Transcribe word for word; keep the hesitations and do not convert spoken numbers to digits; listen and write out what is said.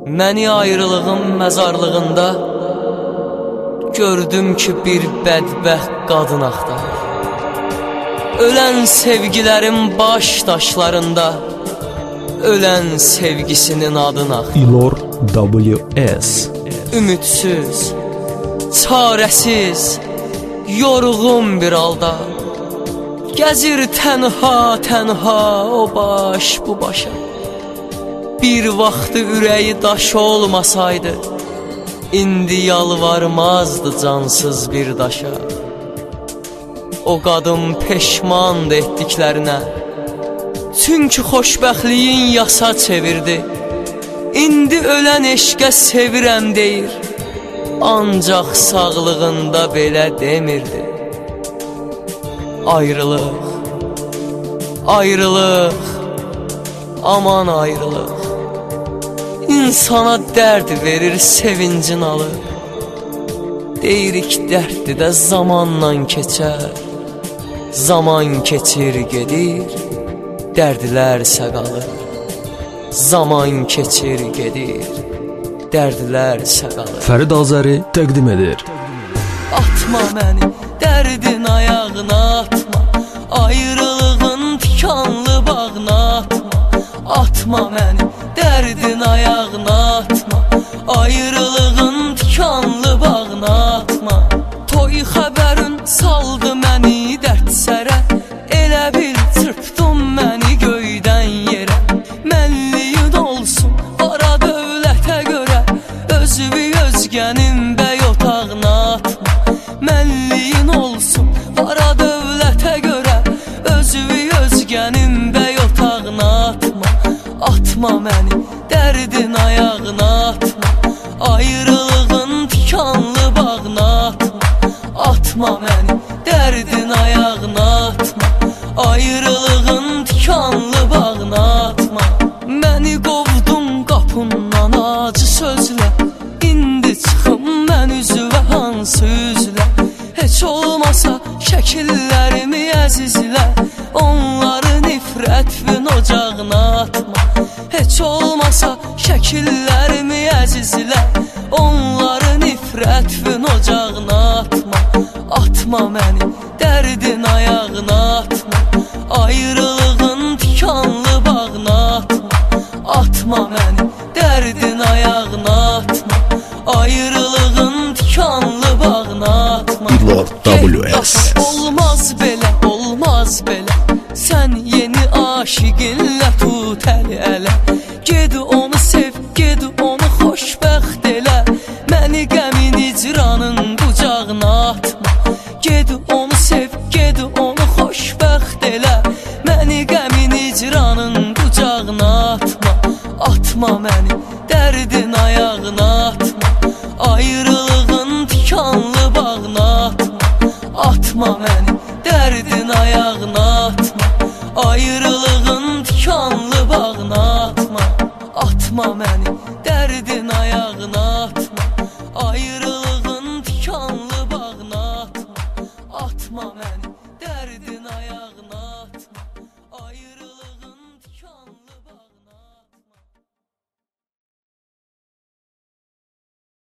Məni ayrılığın məzarlığında gördüm ki, bir bədbəxt qadın axtarır. Ölən sevgilərin baş daşlarında ölən sevgisinin adını axtarır. İlor W S. Ümidsiz, çarəsiz, yorğun bir halda gəzir tənha tənha o baş bu başa. Bir vaxtı ürəyi daş olmasaydı, indi yalvarmazdı cansız bir daşa. O qadın peşmandı etdiklərinə, çünki xoşbəxtliyin yasa çevirdi. İndi ölən eşqə sevirəm deyir, ancaq sağlığında belə demirdi. Ayrılıq, ayrılıq, aman ayrılıq, İnsana dərd verir sevincin alır. Deyirik dərddi də zamanla keçər, zaman keçir gedir, dərdlərsə qalır. Zaman keçir gedir, dərdlərsə qalır. Fərid Azəri təqdim edir. Atma məni dərdin ayağına atma, ayrılığın tikanlı bağına atma. Atma məni dərdin ayağına atma, ayrılığın tikanlı bağına atma. Toy xəbərin saldı məni dərd sərə, elə bil çırpdın məni göydən yerə. Mənliyin olsun para dövlətə görə, özüvi özgənin bəy otağına atma. Mənliyin olsun para dövlətə görə, özüvi özgənin bəy otağına atma. Atma məni dərdin ayağına atma, ayrılığın tikanlı bağına atma. Atma məni dərdin ayağına atma, ayrılığın tikanlı bağına atma. Məni qovdun qapından acı sözlə, indi çıxım mən üzvə hansı üzlə. Heç olmasa şəkillərimi əzizlə, onları nifrətvin ocağına atma. Heç olmasa şəkillərimi əzizlə, onları nifrətvin ocağına atma. Atma məni dərdin ayağına atma, ayrılığın tikanlı bağına atma. Atma məni dərdin ayağına atma, ayrılığın tikanlı bağına atma. İlor W S. Olmaz belə, olmaz belə, sən yeni aşiqinlə tut əli ələ. Ged onu sev, ged onu xoşbəxt elə, məni qəmin icranın qucağına atma. Ged onu sev, ged onu xoşbəxt elə, məni qəmin icranın qucağına atma. Atma məni dərdin ayağına atma, ayrılığın tikanlı bağına atma. Atma məni dərdin ayağına atma, ayrılığın tikanlı bağına atma. Atma məni dərdin ayağına atma, ayrılığın tikanlı bağına atma. Atma məni